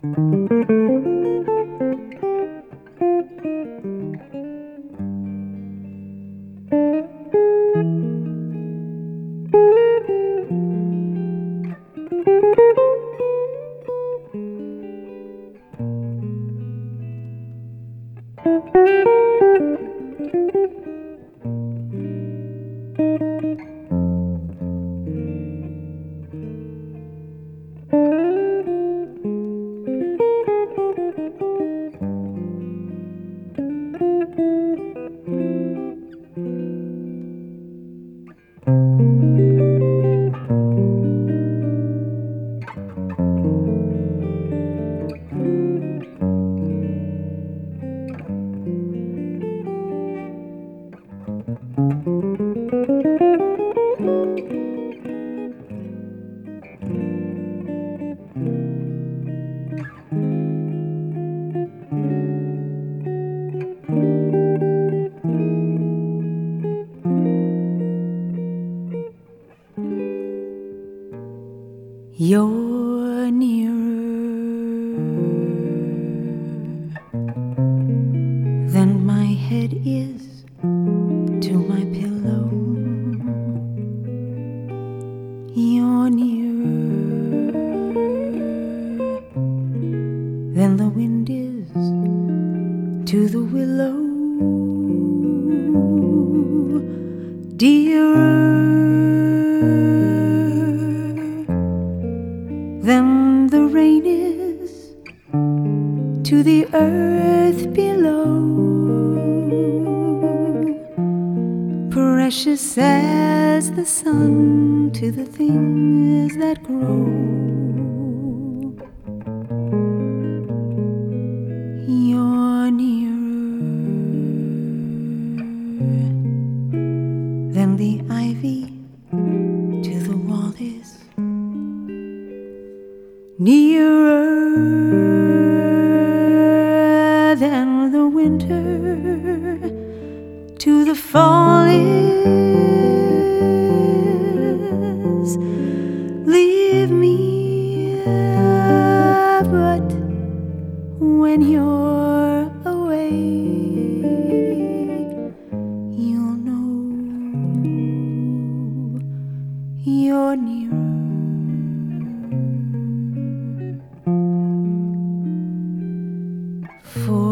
You're nearer than my head is to my pillow. You're nearer than the wind is to the willow. Dearer than the rain is to the earth below. Precious as the sun to the things that grow. You're nearer than the ivy to the wall is. Nearer than the winter to the fall is. Leave me, but when you're away, you'll know you're nearer. For